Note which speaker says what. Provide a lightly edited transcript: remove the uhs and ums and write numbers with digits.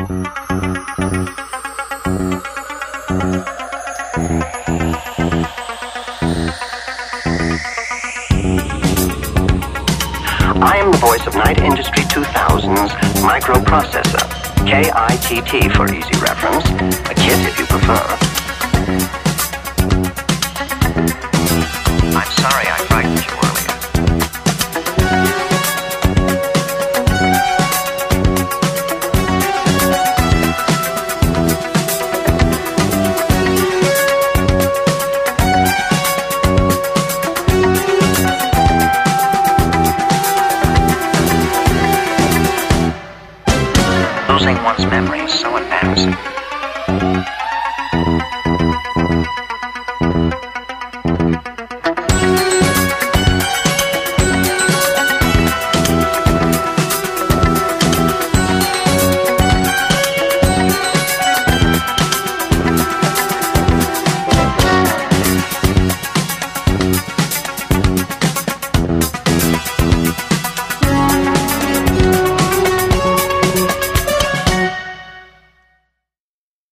Speaker 1: I am the voice of Knight Industry 2000's microprocessor, KITT for easy reference, a KIT if you prefer. I'm sorry I frightened you earlier. Losing one's memory is so embarrassing.